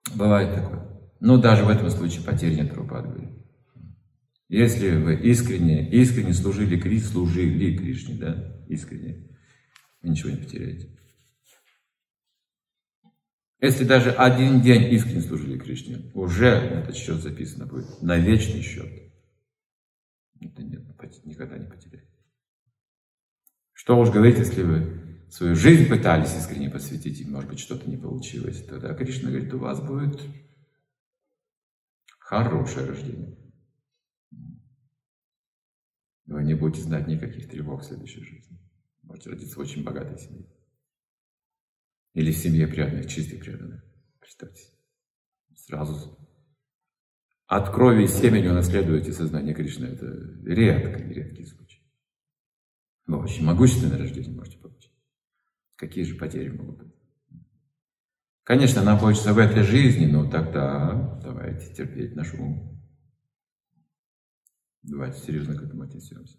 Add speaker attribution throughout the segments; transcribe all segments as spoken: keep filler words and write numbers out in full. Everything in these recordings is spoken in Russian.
Speaker 1: Бывает такое. Но даже в этом случае потерь нет, Прабхупада говорит. Если вы искренне, искренне служили Кришне, служили Кришне, да, искренне, вы ничего не потеряете. Если даже один день искренне служили Кришне, уже на этот счет записано будет, на вечный счет. Это нет, никогда не потеряете. Что уж говорить, если вы свою жизнь пытались искренне посвятить, и, может быть, что-то не получилось, тогда Кришна говорит, у вас будет хорошее рождение. Вы не будете знать никаких тревог в следующей жизни. Можете родиться в очень богатой семье. Или в семье преданных, чистых преданных. Представьте. Сразу от крови и семени унаследуете сознание Кришны. Это редко, редкий случай. Но очень могущественное рождение можете получить. Какие же потери могут быть? Конечно, нам хочется в этой жизни, но тогда давайте терпеть наш ум. Давайте серьезно к этому отнесемся.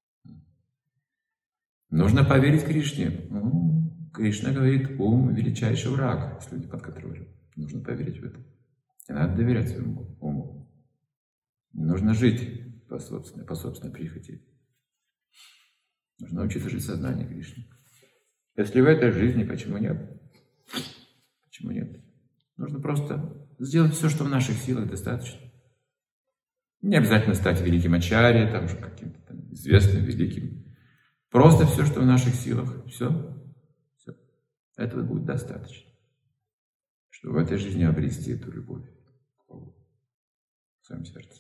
Speaker 1: Нужно поверить Кришне. Ну, Кришна говорит, ум величайший враг, если не под контролем. Нужно поверить в это. Не надо доверять своему уму. Не нужно жить по собственной, по собственной прихоти. Нужно учиться жить в сознании Кришны. Если в этой жизни, почему нет? Почему нет? Нужно просто сделать все, что в наших силах, достаточно. Не обязательно стать великим ачарьей, там же каким-то там известным, великим. Просто все, что в наших силах. Все. Все. Этого будет достаточно. Чтобы в этой жизни обрести эту любовь в своем сердце.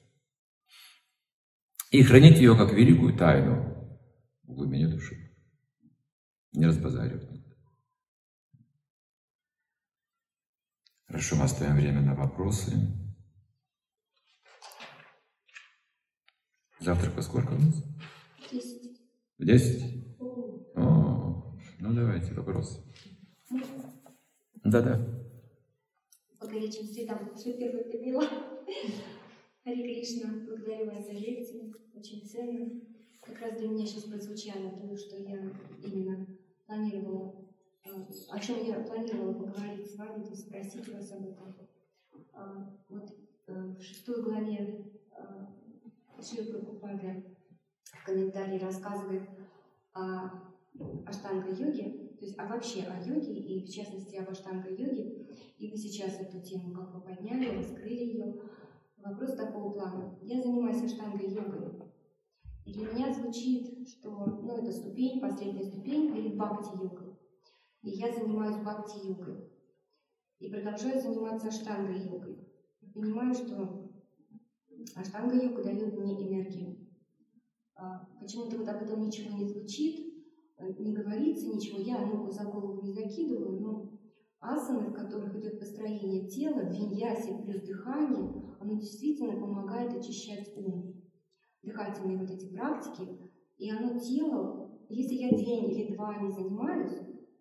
Speaker 1: И хранить ее как великую тайну в глубине души. Не разбазаривать. Хорошо, мы оставим время на вопросы. Завтрак во сколько у нас?
Speaker 2: В десять.
Speaker 1: В десять? О, ну давайте вопросы. Да-да.
Speaker 2: По горячим следам все первое подняла. Харе Кришна, благодарю вас за лекцию, очень ценно. Как раз для меня сейчас прозвучало то, что я именно планировала, о чем я планировала поговорить с вами, то есть спросить вас об этом. Вот в шестой главе Шрила Прабхупада в комментарии рассказывает о аштанга-йоге, то есть а вообще о йоге, и в частности об аштанга-йоге. И вы сейчас эту тему как бы подняли, раскрыли ее. Вопрос такого плана. Я занимаюсь аштанга-йогой, и для меня звучит, что ну, это ступень, последняя ступень перед бхакти-йогой. И я занимаюсь бхакти-йогой. И продолжаю заниматься аштанга-йогой. И понимаю, что аштанга-йога дает мне энергию. Почему-то вот об этом ничего не звучит, не говорится ничего. Я ногу за голову не закидываю, но асаны, в которых идет построение тела, в виньясе плюс дыхание, оно действительно помогает очищать ум. Дыхательные вот эти практики, и оно тело, если я день или два не занимаюсь,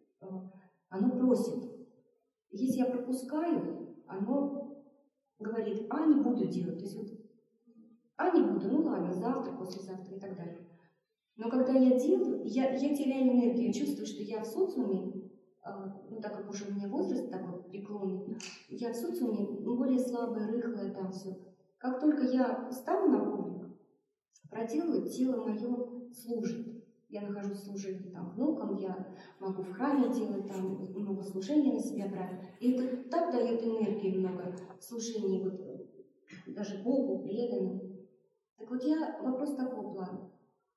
Speaker 2: оно просит. Если я пропускаю, оно говорит, а не буду делать. То есть вот, а не буду, ну ладно, завтра, послезавтра и так далее. Но когда я делаю, я, я теряю энергию, я чувствую, что я в социуме, ну так как уже у меня возраст такой преклонный, я в социуме более слабая, рыхлая там все. Как только я встану на коврик, проделываю, тело мое служит. Я нахожусь в служении там внукам, я могу в храме делать, там много служения на себя брать. И это так дает энергии много служений, вот, даже Богу, преданным. Так вот я, вопрос такого плана.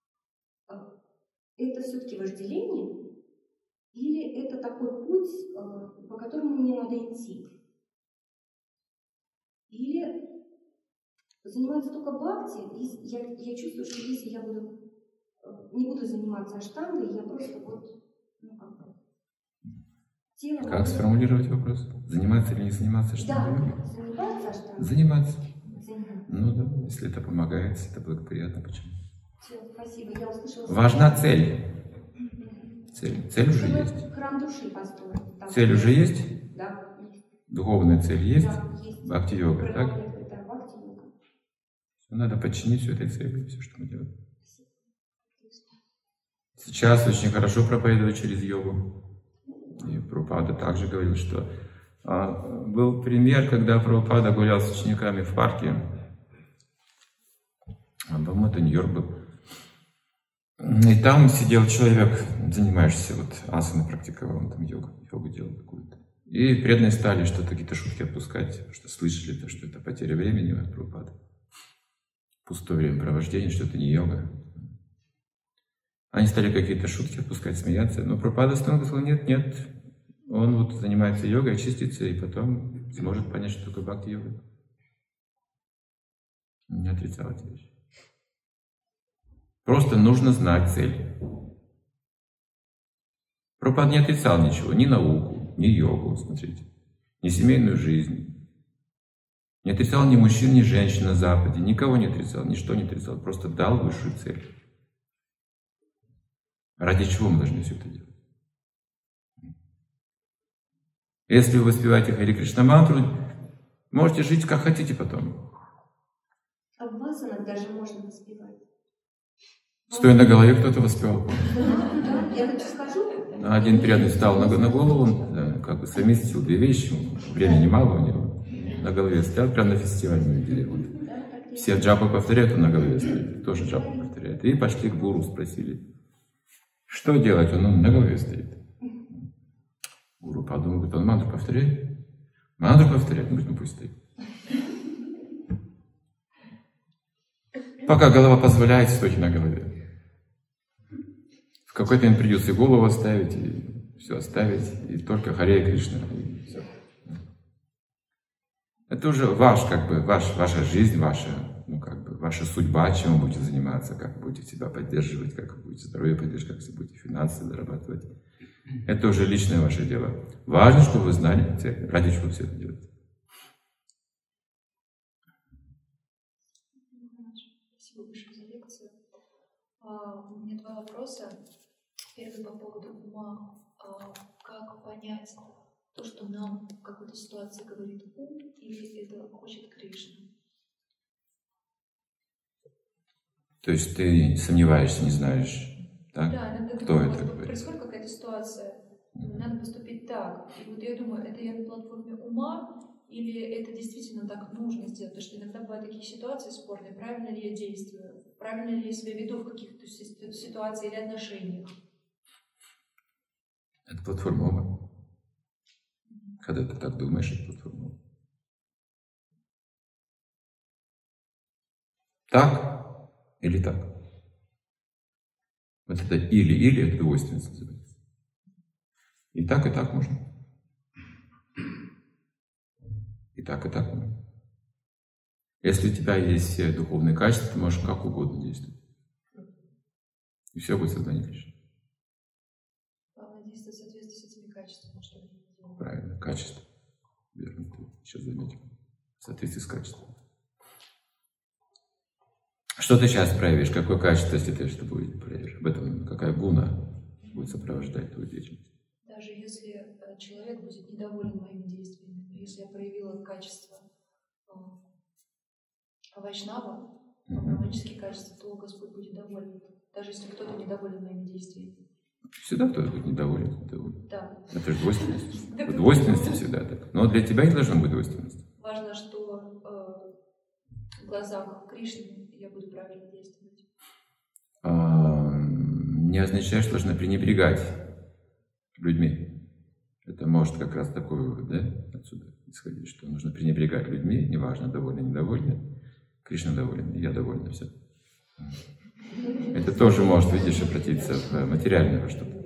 Speaker 2: Это все-таки вожделение? Или это такой путь, по которому мне надо идти? Или заниматься только бхакти, я, я чувствую, что если я буду, не буду заниматься аштангой, я просто вот, ну как бы, тело...
Speaker 1: Как будет... сформулировать вопрос? Заниматься или не заниматься аштангой?
Speaker 2: Да, заниматься аштангой.
Speaker 1: Заниматься.
Speaker 2: Заниматься.
Speaker 1: Ну да, если это помогает, это благоприятно, почему?
Speaker 2: Все, спасибо, я услышала...
Speaker 1: Важна цель. Цель, цель уже
Speaker 2: Чтобы
Speaker 1: есть.
Speaker 2: Храм души построить. Там
Speaker 1: цель уже есть?
Speaker 2: Да.
Speaker 1: Духовная цель есть?
Speaker 2: Да, есть.
Speaker 1: Бхакти-йога, так?
Speaker 2: Да, бхакти-йога.
Speaker 1: Надо подчинить все этой цели, все, что мы делаем. Сейчас очень хорошо проповедовать через йогу. И Прабхупада также говорил, что Был пример, когда Прабхупада гулял с учениками в парке. По-моему, это Нью-Йорк был. И там сидел человек, занимающийся вот асаной, практиковал, он там йогу, йогу делал какую-то. И преданные стали что-то, какие-то шутки отпускать, потому что слышали, -то, что это потеря времени от Прабхупады. Пустое времяпровождение, что это не йога. Они стали какие-то шутки отпускать, смеяться. Но Прабхупада сказал, нет, нет, он вот занимается йогой, очистится, и потом сможет понять, что такое бхакти-йога. Не отрицал эти вещи. Просто нужно знать цель. Прабхупада не отрицал ничего, ни науку, ни йогу, смотрите, ни семейную жизнь. Не отрицал ни мужчин, ни женщин на Западе, никого не отрицал, ничто не отрицал, просто дал высшую цель. Ради чего мы должны все это делать? Если вы воспеваете Хари Кришна мантру, можете жить как хотите потом.
Speaker 2: А в асанах даже можно воспевать.
Speaker 1: Стоя на голове, кто-то воспевал.
Speaker 2: Да, я так скажу.
Speaker 1: Один преданный встал на, на голову, он да, как бы совместил две вещи, времени мало у него. На голове стоял, прямо на фестивале мы видели. Вот. Все джапы повторяют, он на голове стоит, тоже джапы повторяет. И пошли к гуру, спросили, что делать, он, он на голове стоит. Гуру подумал, говорит, он мантру повторяет? Мантру повторяет, ну, ну пусть стоит. Пока голова позволяет, стойте на голове. В какой-то момент придется и голову оставить, и все оставить, и только Харе Кришна, и все. Это уже ваш, как бы, ваш, ваша жизнь, ваша, ну, как бы, ваша судьба, чем вы будете заниматься, как вы будете себя поддерживать, как вы будете здоровье поддерживать, как вы будете финансы зарабатывать. Это уже личное ваше дело. Важно, чтобы вы знали цель, ради чего все это делаете.
Speaker 3: Спасибо большое за лекцию. Uh, у меня два вопроса. Первый по поводу ума. Uh, как понять то, что нам в какой-то ситуации говорит ум, или это хочет Кришна?
Speaker 1: То есть ты сомневаешься, не знаешь, так?
Speaker 3: Да, иногда
Speaker 1: кто
Speaker 3: такое,
Speaker 1: это говорит?
Speaker 3: Происходит какая-то ситуация, надо поступить так. И вот я думаю, это я на платформе ума, или это действительно так нужно сделать? Потому что иногда бывают такие ситуации спорные, правильно ли я действую, правильно ли я себя веду в каких-то ситуациях или отношениях.
Speaker 1: Это платформа ума. Когда ты так думаешь, это платформа ума. Так или так? Вот это или-или, это двойственность называется. И так, и так можно. И так, и так можно. Если у тебя есть все духовные качества, ты можешь как угодно действовать. И все будет сознание Кришны.
Speaker 3: Главное действовать в соответствии с этими качествами, что мы делаем.
Speaker 1: Правильно, качество. Верно, ты сейчас заметил. В соответствии с качеством. Что ты сейчас проявишь? Какое качество, если ты что будет проявишь? Об этом какая гуна будет сопровождать твою деятельность?
Speaker 3: Даже если человек будет недоволен моими действиями, если я проявила качество вайшнава, вайшнавические качества, то Господь будет доволен. Даже если кто-то недоволен моими действиями.
Speaker 1: Всегда кто-то будет недоволен. недоволен.
Speaker 3: Да.
Speaker 1: Это же двойственность. В двойственности всегда так. Но для тебя не должно быть двойственности.
Speaker 3: Важно, что э, в глазах Кришны я буду правильно действовать.
Speaker 1: А, не означает, что должна пренебрегать людьми. Это может как раз такой вывод, да, отсюда исходить, что нужно пренебрегать людьми, неважно, довольны, недовольны. Кришна доволен, и я довольна, все. Это тоже может, видишь, обратиться в материальное во что-то.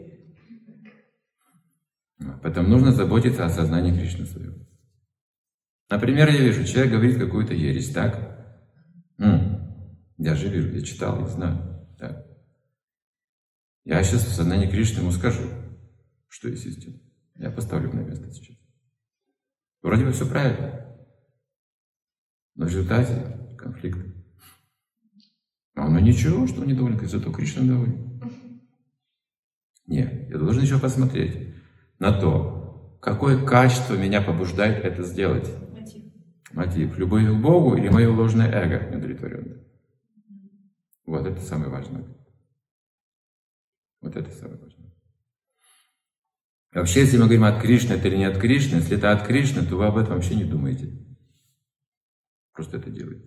Speaker 1: Поэтому нужно заботиться о сознании Кришны своего. Например, я вижу, человек говорит какую-то ересь, так? М-м, я же вижу, я читал, я знаю. Так. Я сейчас в сознании Кришны ему скажу, что есть истина. Я поставлю на место сейчас. Вроде бы все правильно. Но в результате конфликт. А ну ничего, что он недоволен, зато Кришна доволен. Нет, я должен еще посмотреть на то, какое качество меня побуждает это сделать.
Speaker 3: Мотив.
Speaker 1: Мотив. Любовь к Богу или мое ложное эго неудовлетворенное. Вот это самое важное. Вот это самое важное. Вообще, если мы говорим от Кришны, это или не от Кришны, если это от Кришны, то вы об этом вообще не думаете. Просто это делаете.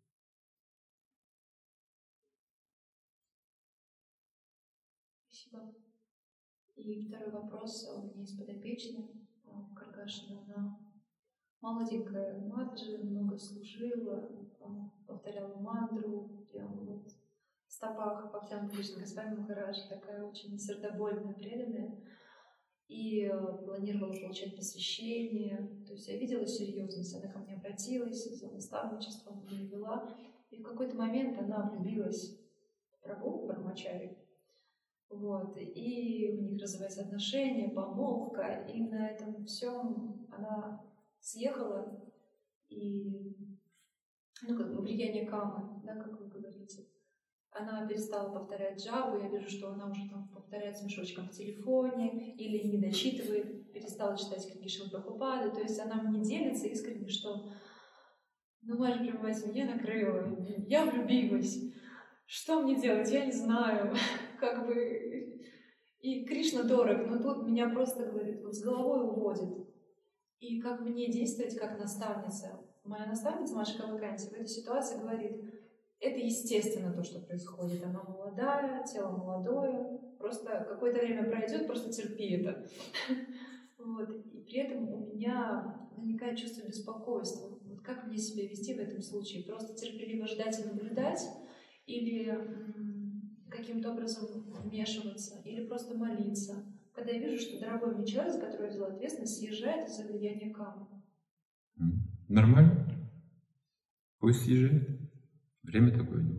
Speaker 3: Спасибо. И второй вопрос у меня из подопечной. Каргашина, она молоденькая маджи, много служила, повторяла мантру, прям вот в стопах Бхактивинода Кришны Госвами Махараджа, такая очень сердобольная, преданная. И планировала получать посвящение. То есть я видела серьезность, она ко мне обратилась, за наставничеством меня вела. И в какой-то момент она влюбилась в Прабху, Брахмачари. Вот. И у них развиваются отношения, помолвка. И на этом всем она съехала. И, ну, как бы влияние камы, да, как вы говорите. Она перестала повторять джапу, я вижу, что она уже там повторяет с мешочком в телефоне или не дочитывает, перестала читать книги Шрилы Прабхупады. То есть она мне делится искренне, что ну, Маджи Прабхупада меня накрыла, я влюбилась. Что мне делать, я не знаю. Как бы... И Кришна дорог, но тут меня просто, говорит, вот с головой уводит. И как мне действовать как наставница? Моя наставница Маша Каваканти в этой ситуации говорит: это естественно то, что происходит. Она молодая, тело молодое. Просто какое-то время пройдет, просто терпи это. Вот. И при этом у меня возникает чувство беспокойства. Вот как мне себя вести в этом случае? Просто терпеливо ждать и наблюдать? Или каким-то образом вмешиваться? Или просто молиться? Когда я вижу, что дорогой мне человек, за которого я взяла ответственность, съезжает из-за влияния камы.
Speaker 1: Нормально. Пусть съезжает. Время такое у него.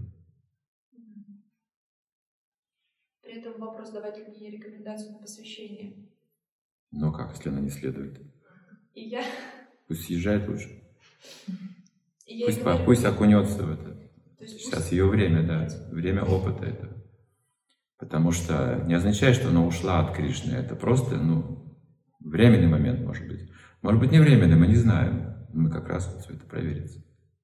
Speaker 3: При этом вопрос, давать ли мне рекомендацию на посвящение.
Speaker 1: Но как, если она не следует?
Speaker 3: И я...
Speaker 1: Пусть съезжает лучше.
Speaker 3: И
Speaker 1: пусть,
Speaker 3: говорю...
Speaker 1: пусть окунется в это. Сейчас
Speaker 3: пусть...
Speaker 1: ее время, да, время опыта этого. Потому что не означает, что она ушла от Кришны. Это просто, ну, временный момент, может быть. Может быть, не временный, мы не знаем. Мы как раз вот все это проверится.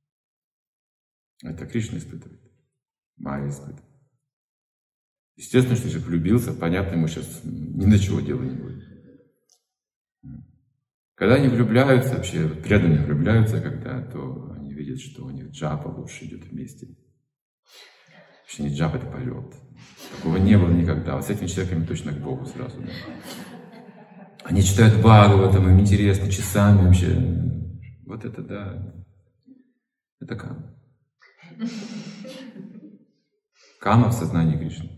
Speaker 1: Это Кришна испытывает. Майя испытывает. Естественно, что человек влюбился, понятно, ему сейчас ни на чего дела не будет. Когда они влюбляются, вообще преданные влюбляются, когда, то они видят, что у них джапа лучше идет вместе. Вообще не джапа, это полет. Такого не было никогда. Вот с этими человеками точно к Богу сразу. Да. Они читают Бхагаватам, им интересно, часами вообще. Вот это да. Это кама. Кама в сознании Кришны.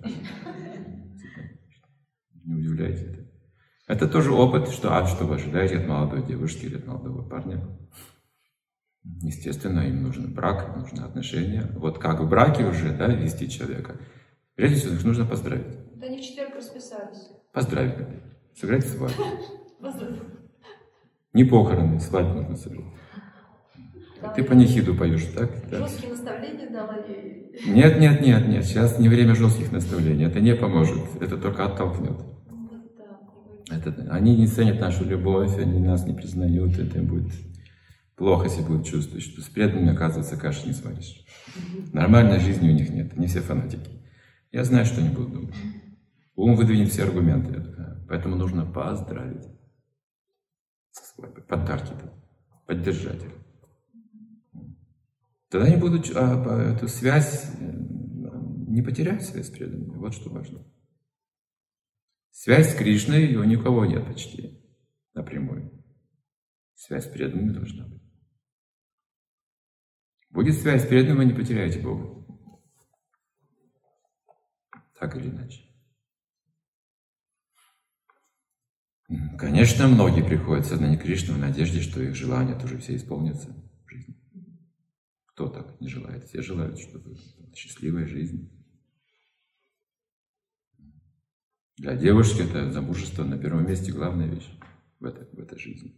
Speaker 1: Не удивляйтесь это. Это тоже опыт, что, а что вы ожидаете от молодой девушки или от молодого парня. Естественно, им нужен брак, им нужны отношения. Вот как в браке уже, да, вести человека. Прежде всего, их нужно поздравить.
Speaker 3: Да они в четверг расписались.
Speaker 1: Поздравить надо. Сыграть свадьбу.
Speaker 3: Поздравить.
Speaker 1: Не похороны, свадьбу нужно сыграть. Ты панихиду поешь, так?
Speaker 3: Жесткие наставления дала ей.
Speaker 1: Нет, нет, нет, нет. Сейчас не время жестких наставлений. Это не поможет. Это только оттолкнет. Это, они не ценят нашу любовь, они нас не признают. Это им будет плохо, если будут чувствовать, что с преданными, оказывается, каши не сваришь. Нормальной жизни у них нет. Они все фанатики. Я знаю, что они будут думать. Ум выдвинет все аргументы. Поэтому нужно поздравить. Подарки, поддержать их. Тогда они будут а, эту связь, не потерять связь с преданными. Вот что важно. Связь с Кришной у никого нет почти напрямую. Связь с преданными должна быть. Будет связь с преданными, вы не потеряете Бога. Так или иначе. Конечно, многие приходят в сознание Кришны в надежде, что их желания тоже все исполнятся в жизни. Кто так не желает? Все желают, чтобы счастливая жизнь. Для девушки это замужество на первом месте главная вещь в этой, в этой жизни.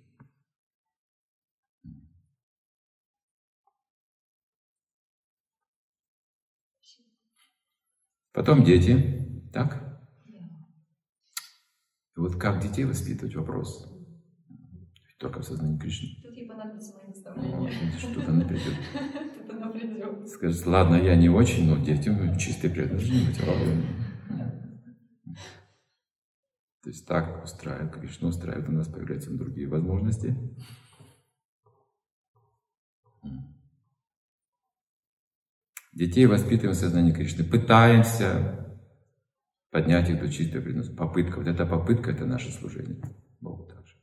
Speaker 1: Потом дети, так? И вот как детей воспитывать? Вопрос. Только в сознании Кришны.
Speaker 3: Тут ей понадобится мои наставления.
Speaker 1: Что-то она придет.
Speaker 3: Тут она придет.
Speaker 1: Скажет, ладно, я не очень, но дети чистые преданные должны быть. То есть так устраивает, Кришна устраивает, у нас появляются другие возможности. Детей воспитываем в сознании Кришны, пытаемся поднять их до чистой преданности. Попытка, вот эта попытка, это наше служение Богу также.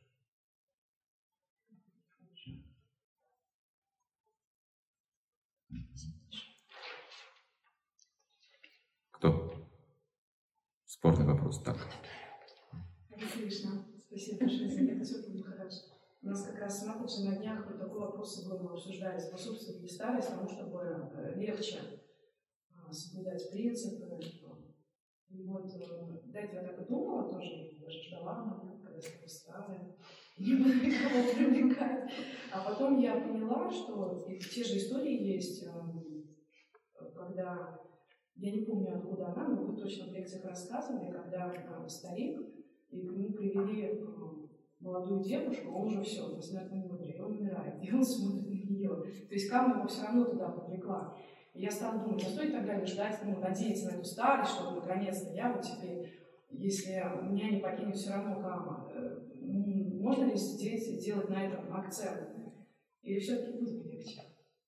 Speaker 1: Кто? Спорный вопрос. Так.
Speaker 4: Кришна, спасибо большое за это, супер Махарадж. У нас как раз смотрите, на днях вот такой вопрос мы обсуждали, способствует ли старость тому, чтобы легче соблюдать принципы. И вот до этого я так и думала тоже, даже ждала момент, когда я старая, не буду никого привлекать. А потом я поняла, что те же истории есть, когда, я не помню, откуда она, но вы точно в лекциях рассказывали, когда старик, и к нему привели молодую девушку, он уже все, на смертном одре, и он умирает, и он смотрит на нее. То есть карма его все равно туда повлекла. И я стала думать, а стоит тогда ждать, ну, надеяться на эту старость, чтобы наконец-то я вот теперь, если меня не покинет все равно карма, можно ли здесь делать на этом акцент? Или все-таки будет легче?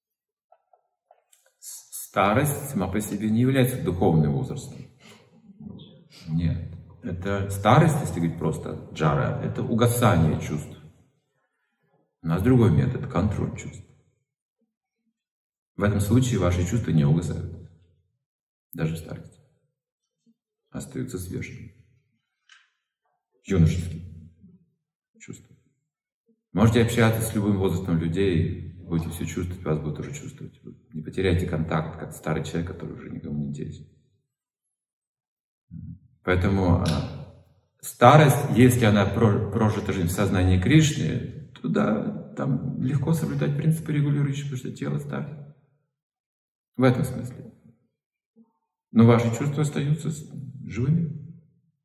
Speaker 1: Старость сама по себе не является духовным возрастом. Нет. Это старость, если говорить просто джара, это угасание чувств. У нас другой метод, контроль чувств. В этом случае ваши чувства не угасают. Даже в старости. Остаются свежими. Юношеские чувства. Можете общаться с любым возрастом людей, будете все чувствовать, вас будут тоже чувствовать. Вы не потеряйте контакт, как старый человек, который уже никому не интересен. Поэтому старость, если она прожита жизнь в сознании Кришны, то да, там легко соблюдать принципы регулирующие, потому что тело старое. В этом смысле. Но ваши чувства остаются живыми.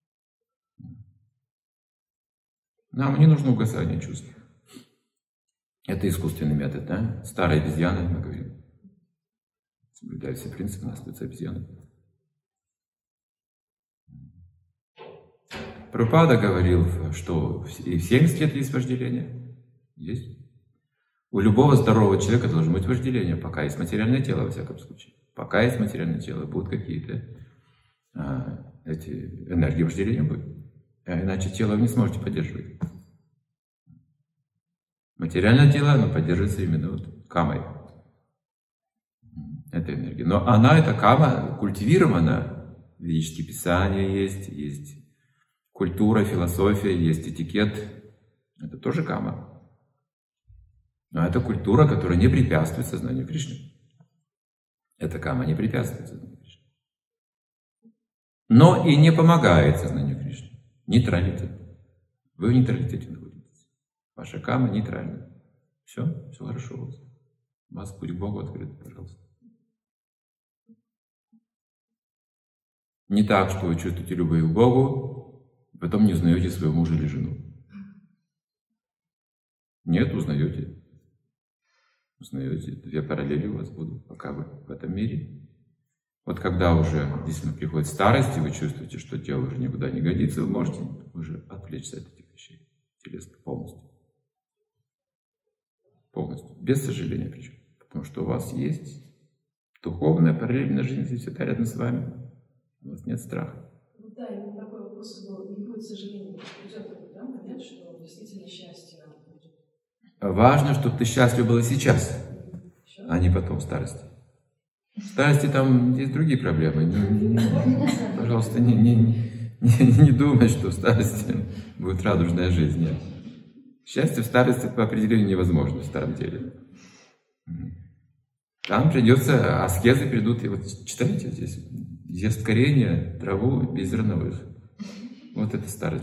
Speaker 1: Нам не нужно угасание чувств. Это искусственный метод, да? Старая обезьяна, мы говорим. Соблюдая все принципы, она остается обезьяной. Прабхупада говорил, что и в семьдесят лет есть вожделение. Есть. У любого здорового человека должно быть вожделение, пока есть материальное тело, во всяком случае. Пока есть материальное тело, будут какие-то а, эти энергии вожделения будут. А иначе тело вы не сможете поддерживать. Материальное тело, оно поддерживается именно вот камой. Это энергия. Но она, эта кама, культивирована. Ведические писания есть, есть культура, философия, есть этикет. Это тоже кама. Но это культура, которая не препятствует сознанию Кришны. Эта кама не препятствует сознанию Кришны. Но и не помогает сознанию Кришны. Нейтралитет. Вы в нейтралитете находитесь. Ваша кама нейтральна. Все, все хорошо у вас. У вас путь к Богу открыт, пожалуйста. Не так, что вы чувствуете любовь к Богу, потом не узнаете своего мужа или жену. Нет, узнаете. Узнаете, две параллели у вас будут, пока вы в этом мире. Вот когда уже действительно приходит старость, и вы чувствуете, что тело уже никуда не годится, вы можете уже отвлечься от этих вещей телесных полностью. Полностью. Без сожаления причем. Потому что у вас есть духовная параллельная жизнь здесь всегда рядом с вами. У вас нет страха.
Speaker 4: Ну да, именно такой вопрос был. Не будет сожаления. Придет такой, да, момент, что действительно счастье будет.
Speaker 1: Важно, чтобы ты счастлив был сейчас, а не потом в старости. В старости там есть другие проблемы. Не, не, пожалуйста, не, не, не, не думай, что в старости будет радужная жизнь. Нет. Счастье в старости по определению невозможно в старом теле. Там придется, аскезы придут, и вот читайте здесь, ест коренья, траву без зерновых. Вот это старость.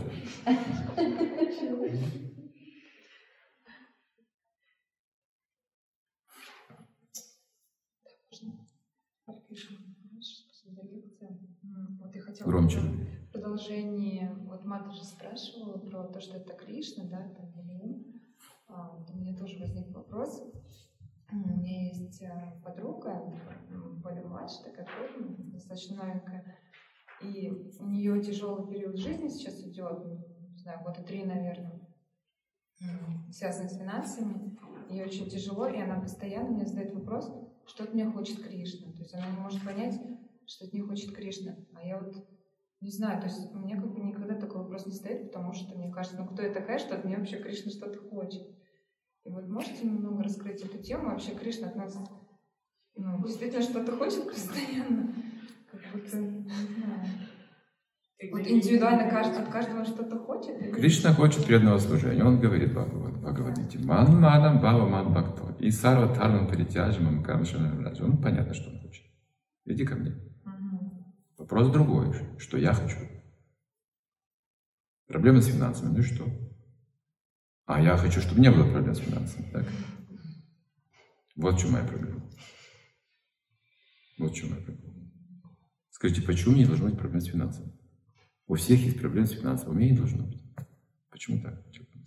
Speaker 3: Вот я хотела
Speaker 1: Громче.
Speaker 3: В продолжении, вот Мата же спрашивала про то, что это Кришна, да, там, или ум. А, вот у меня тоже возник вопрос. У меня есть подруга, более младшая, такая, достаточно новенькая, и у у нее тяжелый период жизни сейчас идет, не знаю, года три, наверное, связанный с финансами. Ей очень тяжело, и она постоянно мне задает вопрос, что от меня хочет Кришна. То есть она не может понять, что от нее хочет Кришна. А я вот не знаю, то есть у меня как бы никогда такой вопрос не стоит, потому что мне кажется, ну кто я такая, что от меня вообще Кришна что-то хочет. И вот можете немного раскрыть эту тему? Вообще Кришна от нас ну, действительно что-то хочет постоянно? Как будто, не знаю. Вот индивидуально каждый, от каждого что-то хочет? Или...
Speaker 1: Кришна хочет преданного служения. Он говорит в Бхагавадгите: «Ман мадам бхава ман бхакто, и сарва дхармам паритяджамам камшанам раджа». Он понятно, что он хочет. Иди ко мне. Угу. Вопрос другой, что я хочу. Проблема с финансами, ну и что? А я хочу, чтобы не было проблем с финансами, так? Вот в чем моя проблема. Вот в чем моя проблема. Скажите, почему мне не должно быть проблем с финансами? У всех есть проблемы с финансами, у меня не должно быть. Почему так?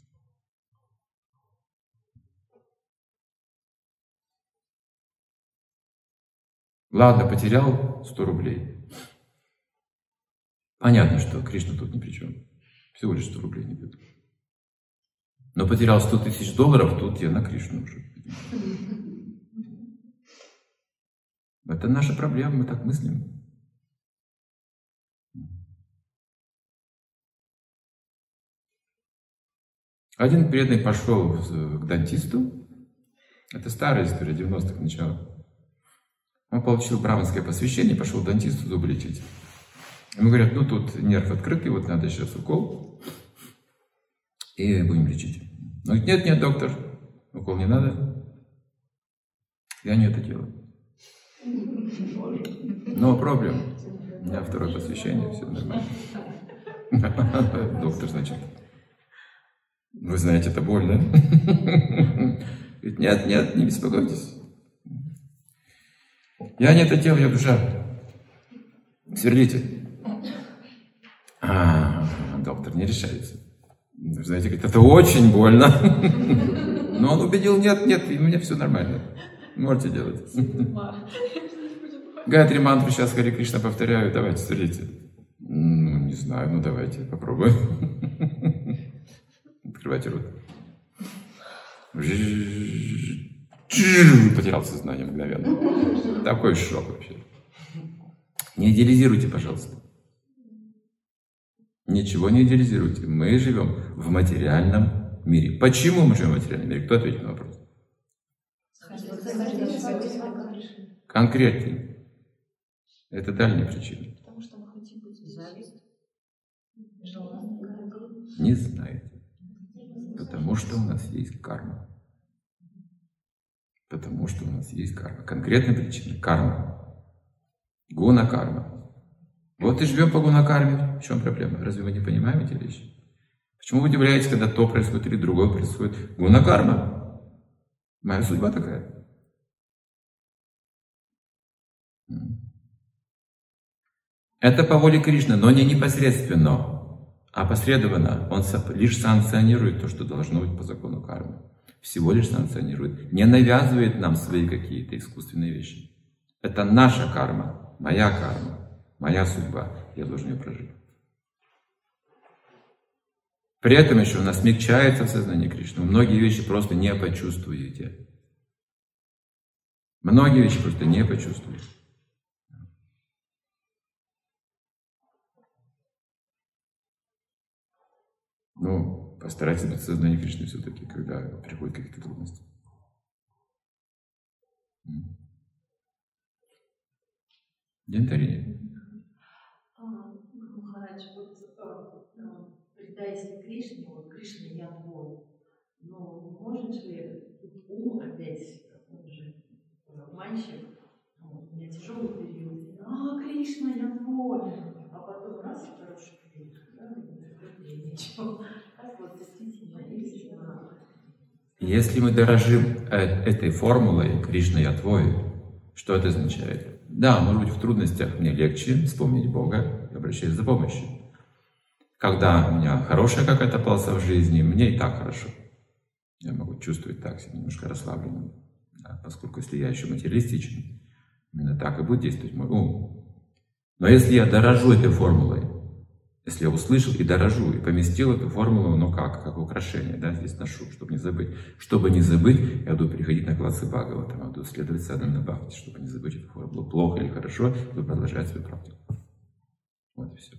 Speaker 1: Ладно, потерял сто рублей. Понятно, что Кришна тут ни при чем. Всего лишь сто рублей не бьет. Но потерял сто тысяч долларов, тут я на Кришну уже. Это наша проблема, мы так мыслим. Один преданный пошел к дантисту. Это старая история, девяностых начала. Он получил браманское посвящение, пошел к дантисту зубы лечить. Ему говорят: ну тут нерв открытый, вот надо сейчас укол, и будем лечить. Он говорит: нет, нет, доктор, укол не надо, я не это делаю. Но проблема. У меня второе посвящение, все нормально. Доктор, значит, вы знаете, это больно. Говорит: нет, нет, не беспокойтесь. Я не это делаю, я душа. Сверлите. А, доктор не решается. Вы знаете, говорит, это очень больно. Но он убедил: нет, нет, у меня все нормально. Можете делать. Гайатри мантру сейчас Харе Кришна повторяю, давайте, сверлите. Ну, не знаю, ну давайте, попробуем. Открывайте рот. Потерял сознание мгновенно. Такой шок вообще. Не идеализируйте, пожалуйста. Ничего не идеализируйте. Мы живем в материальном мире. Почему мы живем в материальном мире? Кто ответит на вопрос? Конкретнее. Это дальняя причина.
Speaker 3: Потому что мы хотим быть зависть.
Speaker 1: Не знаете. Потому что у нас есть карма. Потому что у нас есть карма. Конкретная причина – карма. Гуна-карма. Вот и живем по гуна-карме. В чем проблема? Разве мы не понимаем эти вещи? Почему вы удивляетесь, когда то происходит или другое происходит? Гуна-карма. Моя судьба такая. Это по воле Кришны, но не непосредственно, а посредованно. Он лишь санкционирует то, что должно быть по закону кармы. Всего лишь санкционирует. Не навязывает нам свои какие-то искусственные вещи. Это наша карма, моя карма, моя судьба. Я должен ее прожить. При этом еще у нас смягчается в сознании Кришны. Многие вещи просто не почувствуете. Многие вещи просто не почувствуете. Ну, постарайтесь быть в сознании Кришны все-таки, когда приходят какие-то трудности. Дентарини.
Speaker 5: Махарадж, вот предайся Кришне, вот Кришна я твой, но может ли ум опять, он же обманщик, у меня тяжелый период, а, Кришна я твой, а потом раз, хороший период, да, ничего. Как вот действительно есть.
Speaker 1: Если мы дорожим этой формулой «Кришна, я твой», что это означает? Да, может быть, в трудностях мне легче вспомнить Бога и обращаться за помощью. Когда у меня хорошая какая-то полоса в жизни, мне и так хорошо. Я могу чувствовать так себя немножко расслабленным. Да, поскольку если я еще материалистичен, именно так и будет действовать мой ум. Но если я дорожу этой формулой Если я услышал и дорожу, и поместил эту формулу, ну как, как украшение, да, здесь ношу, чтобы не забыть. Чтобы не забыть, я буду переходить на классы Бхагаватам, я буду следовать саданной бхакти, чтобы не забыть эту формулу. Плохо или хорошо, буду продолжать свою практику. Вот и все.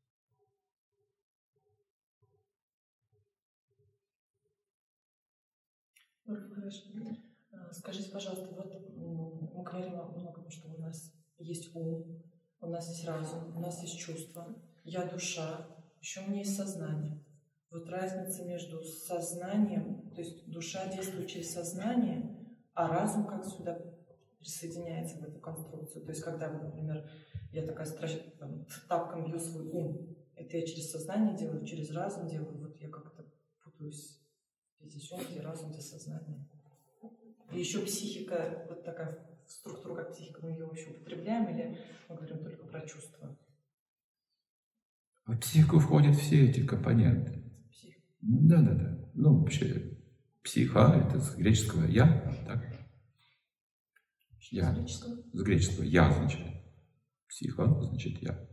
Speaker 5: Хорошо. Скажите, пожалуйста, вот мы говорим много о том, что у нас есть ум, у нас есть разум, у нас есть чувства, я душа, еще у меня есть сознание. Вот разница между сознанием, то есть душа действует через сознание, а разум как сюда присоединяется в эту конструкцию. То есть когда, например, я такая страш... там, тапком бью свой ум, это я через сознание делаю, через разум делаю, вот я как-то путаюсь. Здесь ум, где разум, где сознание. И еще психика, вот такая структура, как психика, мы ее вообще употребляем или мы говорим только про чувства?
Speaker 1: В психику входят все эти компоненты.
Speaker 5: Псих.
Speaker 1: Да, да, да. Ну, вообще, психа, это с греческого «я», так?
Speaker 5: Что
Speaker 1: Я.
Speaker 5: с греческого?
Speaker 1: С греческого «я» означает. Психа значит «я».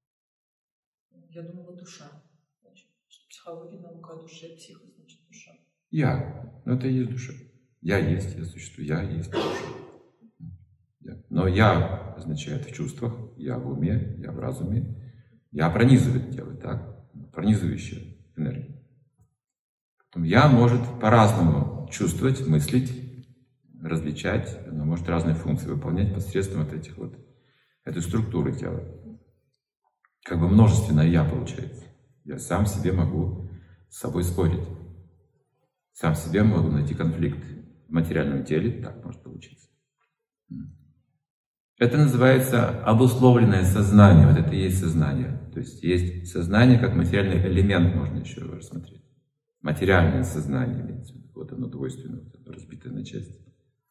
Speaker 5: Я думала, душа. Значит, психология, наука о душе, психа значит душа.
Speaker 1: Я. Но это и есть душа. Я есть, я существую, я есть душа. Я. Но я означает в чувствах, я в уме, я в разуме. Я пронизывает тело, так? Пронизывающая энергия. Потом я может по-разному чувствовать, мыслить, различать, оно может разные функции выполнять посредством вот этих вот, этой структуры тела. Как бы множественное я получается. Я сам себе могу с собой спорить. Сам себе могу найти конфликт в материальном теле, так может получиться. Это называется обусловленное сознание, вот это и есть сознание. То есть есть сознание как материальный элемент, можно еще его рассмотреть. Материальное сознание имеется в виду, вот оно двойственное, вот оно разбитое на части.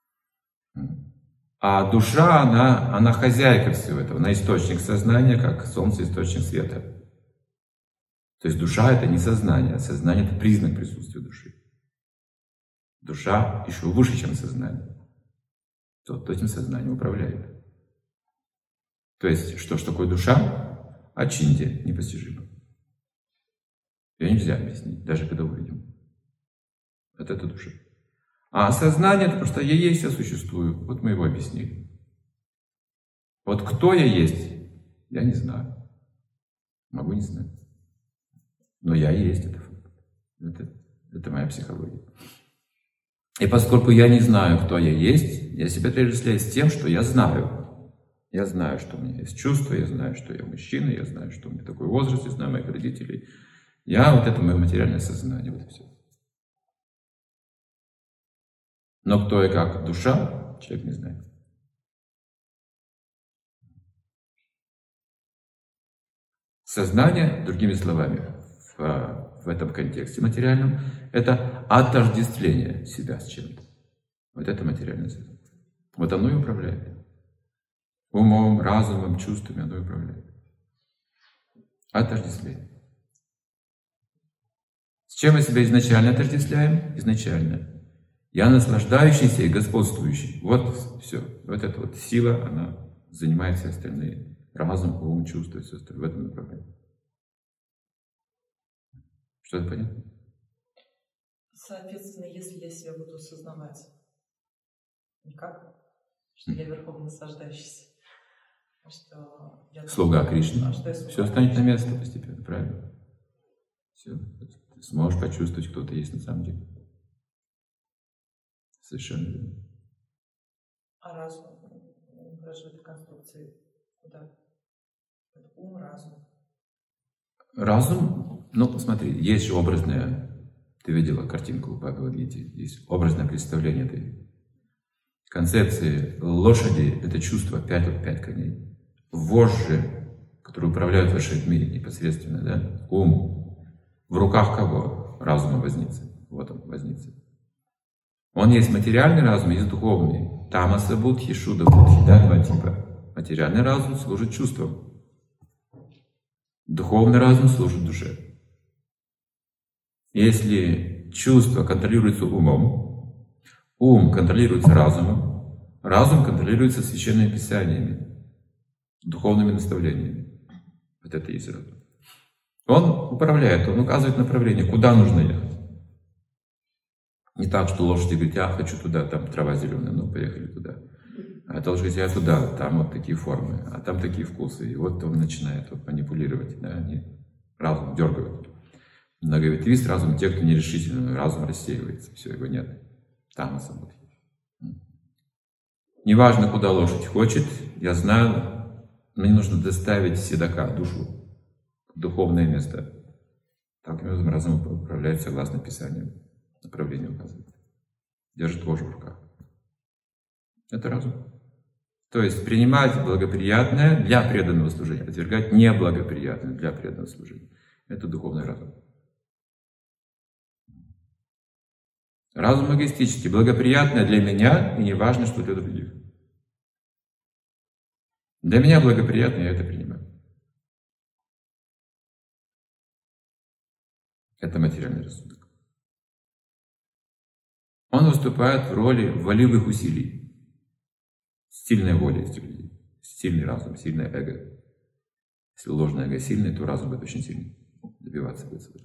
Speaker 1: А душа, она, она хозяйка всего этого, она источник сознания, как солнце источник света. То есть душа это не сознание, а сознание это признак присутствия души. Душа еще выше, чем сознание. Тот этим сознанием управляет. То есть, что ж такое душа? Ачинья, непостижимо. Ее нельзя объяснить, даже когда увидим. Вот это душа. А сознание это просто я есть, я существую. Вот мы его объяснили. Вот кто я есть, я не знаю. Могу не знать. Но я есть, это факт. Это, это моя психология. И поскольку я не знаю, кто я есть, я себя отождествляю с тем, что я знаю. Я знаю, что у меня есть чувства, я знаю, что я мужчина, я знаю, что у меня такой возраст, я знаю моих родителей. Я вот это мое материальное сознание, вот и все. Но кто и как душа, человек не знает. Сознание, другими словами, в, в этом контексте материальном, это отождествление себя с чем-то. Вот это материальное сознание. Вот оно и управляет. Умом, разумом, чувствами оно и управляет. Отождествление. С чем мы себя изначально отождествляем? Изначально. Я наслаждающийся и господствующий. Вот все. Вот эта вот сила, она занимает все остальные. Разум, ум, чувства, все остальное. В этом направлении. Что-то понятно?
Speaker 5: Соответственно, если я себя буду осознавать, никак, что я верховно наслаждающийся, что я
Speaker 1: слуга Кришны.
Speaker 5: А что я слуга
Speaker 1: все станет на место постепенно, правильно? Все. Ты сможешь почувствовать, кто ты есть на самом деле. Совершенно верно.
Speaker 5: А разум, даже в этой конструкции, куда? Это ум, разум.
Speaker 1: Разум, ну, смотри, есть же образная, ты видела картинку в Бхагавад-гите, есть образное представление этой концепции. Лошади – это чувство, пять, вот пять коней. Вожжи, которые управляют лошадьми непосредственно, да, ум. В руках кого? Разума возницы. Вот он, возница. Он есть материальный разум, есть духовный. Тамаса будхи, шуда будхи, да, два типа. Материальный разум служит чувствам. Духовный разум служит душе. Если чувство контролируется умом, ум контролируется разумом, разум контролируется священными писаниями, духовными наставлениями. Вот это и есть разум. Он управляет, он указывает направление, куда нужно ехать. Не так, что лошади говорят, я хочу туда, там трава зеленая, ну поехали туда. А это лошадь говорит, я туда, там вот такие формы, а там такие вкусы. И вот он начинает вот манипулировать, да, они разум дергают. Многоветвист разум, те, кто нерешительный, разум рассеивается, все, его нет. Там на самом деле. Неважно, куда лошадь хочет, я знаю, мне нужно доставить седока, душу, в духовное место. Таким образом, разум управляет согласно Писанию, направление указывает. Держит вожжу в руках. Это разум. То есть принимать благоприятное для преданного служения, отвергать неблагоприятное для преданного служения. Это духовный разум. Разум эгоистический, благоприятное для меня и не важно, что для других. Для меня благоприятно, я это принимаю. Это материальный рассудок. Он выступает в роли волевых усилий. Сильная воля есть у людей, сильный разум, сильное эго. Если ложное эго сильное, то разум будет очень сильный. Добиваться будет своего.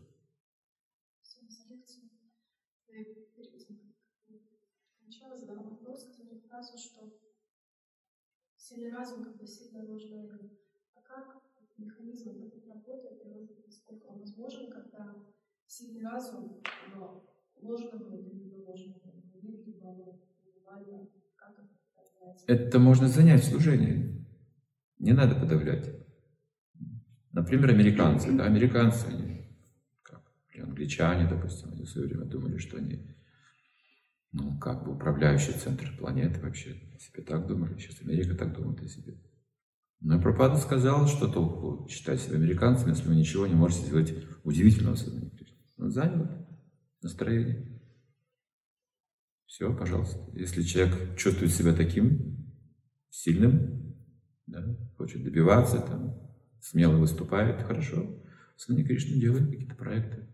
Speaker 6: Сначала задала вопрос, который фразу, что сильный разум как бы сильное ложное эго. А как механизм этот работает, и насколько он возможен, когда сильный разум, но ложного либо ложного, либо ложного, как это?
Speaker 1: Это можно занять в служении. Не надо подавлять. Например, американцы. Да, американцы, они, как, англичане, допустим, они в свое время думали, что они, ну, как бы управляющий центр планеты вообще. О себе так думали. Сейчас Америка так думает о себе. Но Прабхупада сказал, что толку считать себя американцем, если вы ничего не можете сделать удивительного в сознании Кришны. Он занял настроение. Все, пожалуйста. Если человек чувствует себя таким сильным, да, хочет добиваться, там, смело выступает, хорошо. В сознании Кришны делает какие-то проекты.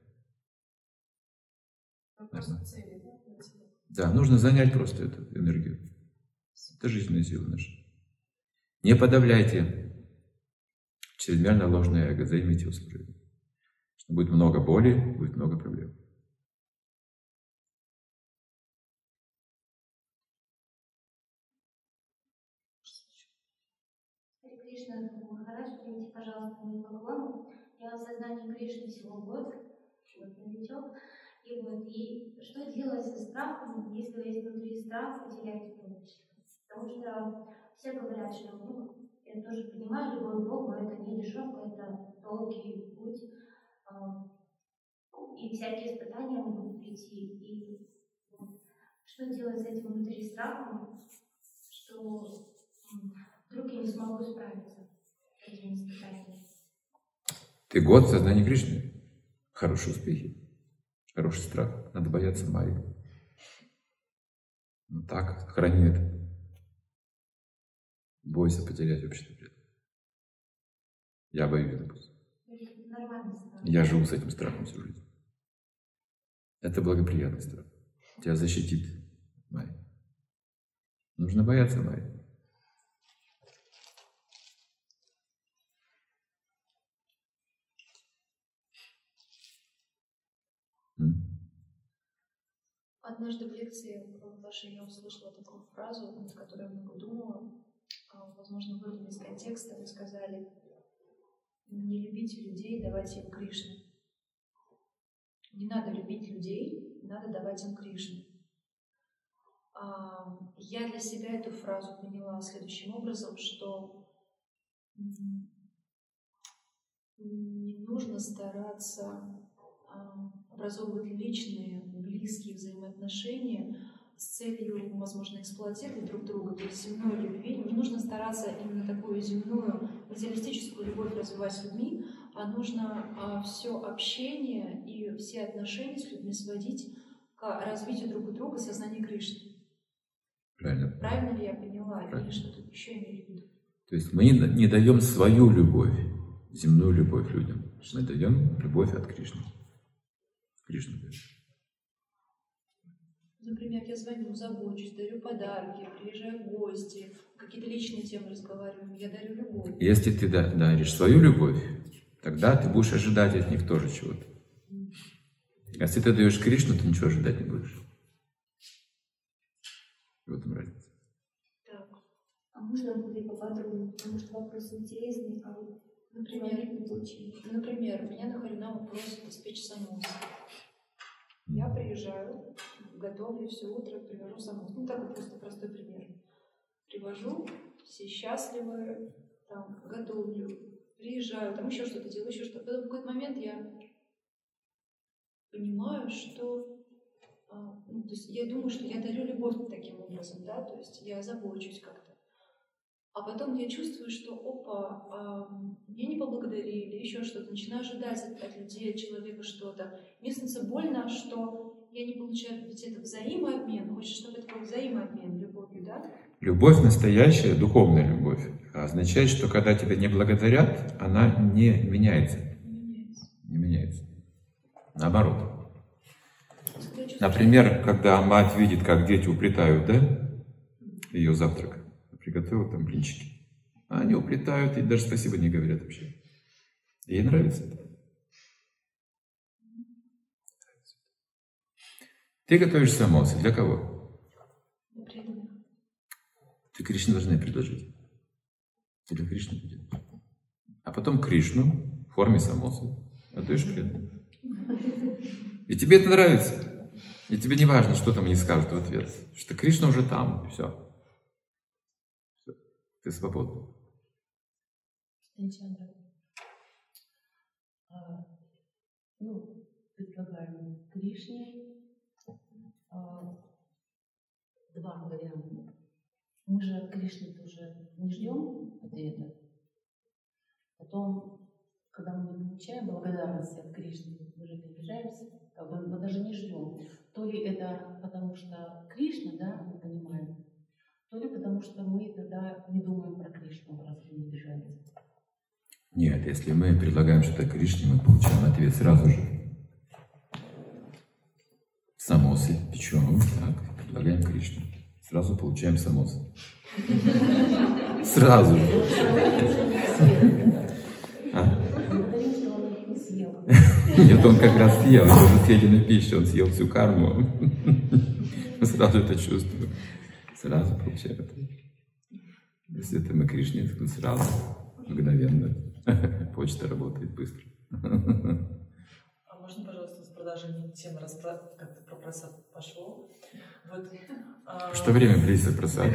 Speaker 6: Цели, да?
Speaker 1: Да, нужно занять просто эту энергию. Это жизненная сила наша. Не подавляйте чрезмерно ложное эго, займите его служение. Будет много боли, будет много проблем.
Speaker 2: Кришна, Махарадж, примите, пожалуйста, мою поклону. Я в сознании Кришны всего год, вот новичок. И вот, и что делать со страхом, если есть внутри страх, потерять помощь? Потому что все говорят, что, ну, я тоже понимаю, любой Бог, это не дешевка, это долгий путь, и всякие испытания могут прийти. И вот, что делать с этим внутри страхом, что вдруг я не смогу справиться с этими испытаниями?
Speaker 1: Ты год в сознании Кришны. Хорошие успехи. Хороший страх. Надо бояться Майи. Ну так, храни это. Бойся потерять общество преданных. Я боюсь, допустим. Я живу с этим страхом всю жизнь. Это благоприятный страх. Тебя защитит Майя. Нужно бояться Майи.
Speaker 3: Однажды в лекции вашей я услышала такую фразу, над которой я много думала. Возможно, вырвана из контекста. Вы сказали: не любите людей, давайте им Кришну. Не надо любить людей, надо давать им Кришну. Я для себя эту фразу поняла следующим образом, что не нужно стараться образовывать личные, близкие взаимоотношения с целью, возможно, эксплуатировать друг друга, то есть земной любви. Не нужно стараться именно такую земную, материалистическую любовь развивать с людьми, а нужно а, все общение и все отношения с людьми сводить к развитию друг друга сознания Кришны.
Speaker 1: Правильно.
Speaker 3: Правильно ли я поняла?
Speaker 1: Правильно.
Speaker 3: Или что-то еще имею в виду?
Speaker 1: То есть мы не даем свою любовь, земную любовь людям. Мы даем любовь от Кришны. Кришна.
Speaker 3: Например, я звоню, забочусь, дарю подарки, приезжаю в гости, какие-то личные темы разговариваю, я дарю любовь.
Speaker 1: Если ты даришь свою любовь, Тогда ты будешь ожидать от них тоже чего-то. А если ты даешь Кришну, ты ничего ожидать не будешь. В этом разница.
Speaker 2: Так. А можно будет поподробнее, потому что вопрос интересный, а вот,
Speaker 3: Например,
Speaker 2: не получилось.
Speaker 3: например, у меня на Харинаму просят испечь самос. Я приезжаю, готовлю все утро, привожу самос. Ну, так вот просто простой пример. Привожу, все счастливы, там, готовлю, приезжаю, там еще что-то делаю, еще что-то. Потом в какой-то момент я понимаю, что а, ну, то есть я думаю, что я дарю любовь таким образом, да, то есть я забочусь как-то. А потом я чувствую, что опа, а, меня не поблагодарили, еще что-то, начинаю ожидать от, от людей, от человека что-то. Мне становится больно, что я не получаю, ведь это взаимообмен, хочется, чтобы это был взаимообмен любовью, да?
Speaker 1: Любовь настоящая, духовная любовь, означает, что когда тебя не благодарят, она не меняется.
Speaker 3: Не меняется.
Speaker 1: Не меняется. Наоборот. Например, когда мать видит, как дети уплетают, да, ее завтрак, приготовила там блинчики, а они уплетают и даже спасибо не говорят вообще. Ей нравится это. Ты готовишь самосы. Для кого? Ты Кришне должна предложить. Ты для Кришны будет. А потом Кришну в форме самосы отдаешь преданным. И тебе это нравится. И тебе не важно, что там они скажут в ответ. Что Кришна уже там. Все. Все. Ты свободна.
Speaker 5: А, ну, предлагаем Кришне а, два варианта. Мы же от Кришны тоже не ждем ответа. Потом, когда мы не получаем благодарности от Кришны, мы же не обижаемся, как бы мы даже не ждем. То ли это потому, что Кришна, да, мы понимаем, то ли потому, что мы тогда не думаем про Кришну, раз мы не обижаемся.
Speaker 1: Нет, если мы предлагаем что-то Кришне, мы получаем ответ сразу же. Самосы печем, так, предлагаем Кришне. Сразу получаем самосы. Сразу же. А? Нет, он как раз съел, это уже съеденная пища, он съел всю карму. Сразу это чувствую. Сразу получаем это. Если это мы Кришне, то сразу, мгновенно. Почта работает быстро.
Speaker 7: А можно, пожалуйста, с продолжением темы, раз как-то про просад пошло? Вот, а...
Speaker 1: Что время близко к просаду?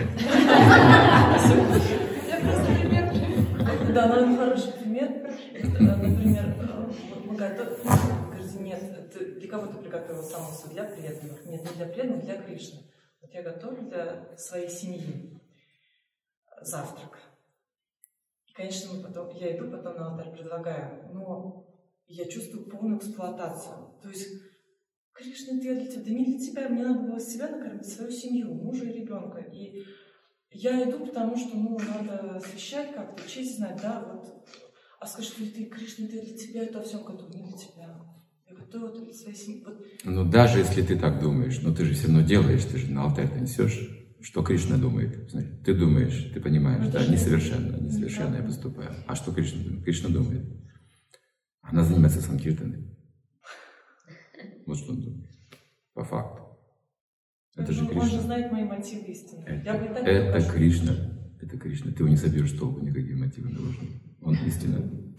Speaker 7: Да, ну хороший пример. Например, мы готовим, говорите, нет, ты, для кого ты приготовил самосу? Для преданных. Нет, не для преданных, для Кришны. Вот я готовлю для своей семьи завтрак. И, конечно, мы потом, я иду потом на алтарь, предлагаю, но я чувствую полную эксплуатацию. То есть, Кришна, ты для тебя, да не для тебя, мне надо было себя накормить, свою семью, мужа и ребенка. И я иду, потому что, ну, надо освещать как-то, честь знать, да, вот. А скажи, что ты, Кришна, ты для тебя это все готов, не для тебя. Я готова для своей семьи. Вот.
Speaker 1: Ну, даже если ты так думаешь, но ты же все равно делаешь, ты же на алтарь несешь. Что Кришна думает? Ты думаешь, ты понимаешь, да, несовершенно, несовершенно я поступаю. А что Кришна думает? Кришна думает. Она занимается санкиртаной. Вот что он думает. По факту. Это же Кришна.
Speaker 7: Он же знает мои мотивы истинные.
Speaker 1: Это,
Speaker 7: я бы и так
Speaker 1: это Кришна. Это Кришна. Ты его не соберешь толку, никакие мотивы не нужны. Он истинно.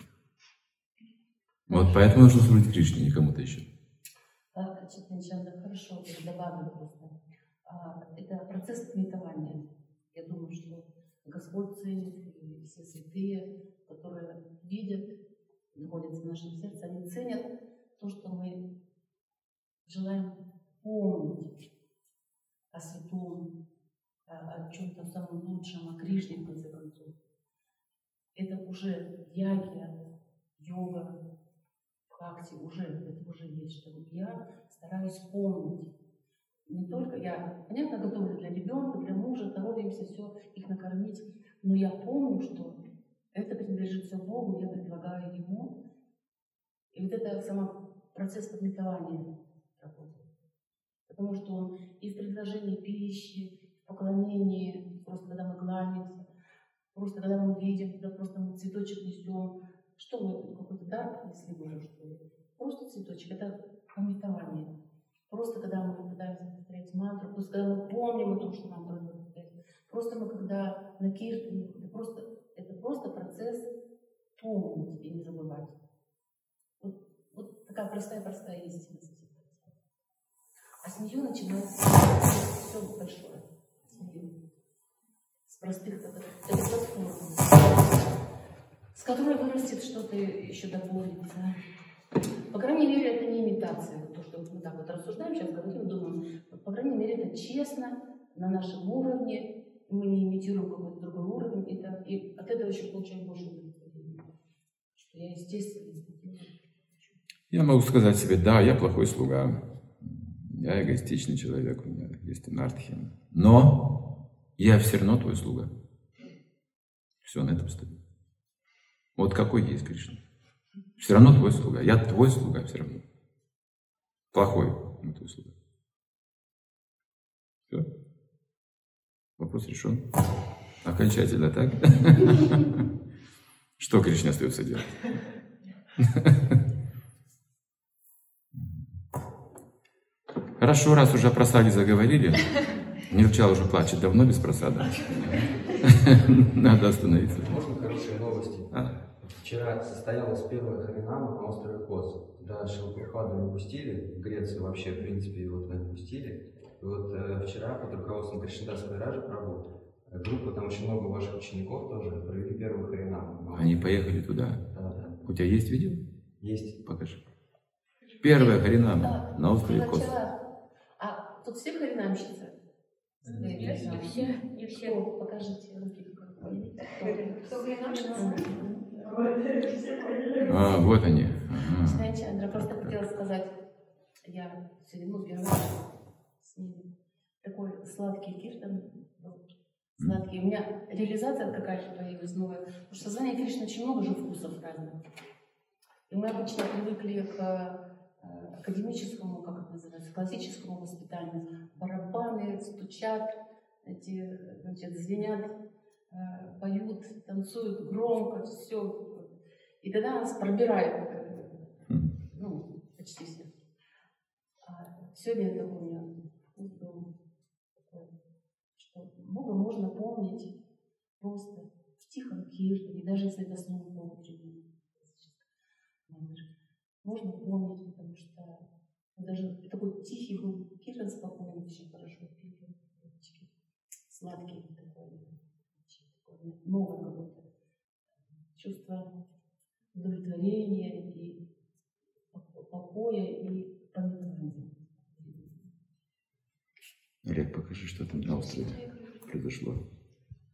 Speaker 1: Вот поэтому нужно служить Кришне, не кому-то еще.
Speaker 5: Так, Читанчанда, хорошо, я добавлю просто. Это процесс пометования. Я думаю, что Господь ценит, и все святые, которые видят, находятся в нашем сердце, они ценят то, что мы желаем помнить о святом, о, о чем-то самом лучшем, о Кришне, в конце концов. Это уже ягья, йога, бхакти, уже, это уже есть, что я стараюсь помнить. Не только я, понятно, готовлю для ребенка, для мужа, торопимся все, их накормить, но я помню, что это принадлежит все Богу, я предлагаю Ему. И вот это сам процесс подметования работает. Потому что он и в предложении пищи, в поклонении, просто когда мы кланяемся, просто когда мы видим, когда просто мы цветочек несем, что мы, какой-то дар, если можем, что ли? Просто цветочек, это памятование. Просто когда мы пытаемся повторять мантру, просто когда мы помним о том, что нам нужно повторять. Просто мы когда на киртане, это просто, это просто процесс помнить и не забывать. Вот, вот такая простая-простая истинность. А с нее начинается все большое. С нее. С простых, это, это платформа, с которой вырастет что-то еще дополнительное. По крайней мере, это не имитация. Вот то, что мы так вот рассуждаем, сейчас говорим, думаем. По крайней мере, это честно, на нашем уровне. Мы не имитируем какой-то другой уровень. И, так, и от этого еще получаем больше удовлетворения. Что я, естественно,
Speaker 1: Я могу сказать себе, да, я плохой слуга. Я эгоистичный человек, у меня есть анархия. Но я все равно твой слуга. Все на этом стоит. Вот какой есть Кришна. Все равно твой слуга. Я твой слуга все равно. Плохой, но твой слуга. Все. Вопрос решен. Окончательно, так? Что Кришне остается делать? Хорошо, раз уже о просаде заговорили. Нирча уже плачет давно без просада. Надо остановиться.
Speaker 8: Можно хорошие новости?
Speaker 1: А?
Speaker 8: Вчера состоялась первая харинама на острове Кос. Да, Шилпрападу не пустили, в Греции вообще, в принципе, его туда не пустили. И вот э, вчера под руководством Кришнадаса Вайраджа Прабху, э, группа, там очень много ваших учеников тоже, провели первую харинаму.
Speaker 1: Они поехали туда.
Speaker 8: Да, да.
Speaker 1: У тебя есть видео?
Speaker 8: Есть.
Speaker 1: Покажи. Первая харинама
Speaker 5: да,
Speaker 1: на острове Кос.
Speaker 5: А тут все харинамщицы?
Speaker 2: Не все, не все.
Speaker 5: Кто? Покажите руки.
Speaker 2: Кто харинамщица?
Speaker 1: А, вот они. Ага.
Speaker 5: Знаете, Андра, просто хотела сказать, я сегодня, ну, первый раз с ним такой сладкий киртан был. Сладкий. У меня реализация какая-то появилась новая. Потому что в сознании Кришны очень много же вкусов разных. И мы обычно привыкли к академическому, как это называется, классическому воспитанию. Барабаны стучат, эти, значит, звенят, поют, танцуют громко, все. И тогда нас пробирает, ну, почти все. А сегодня это у меня вкус был такой, что Бога можно помнить просто в тихом киртане, даже если это снова полутренний. Можно помнить, потому что даже такой тихий был киртан, спокойный, очень хорошо пили, сладкий такой, новое какое-то чувство удовлетворения и покоя и памятования.
Speaker 1: Олег, покажи, что там на острове произошло.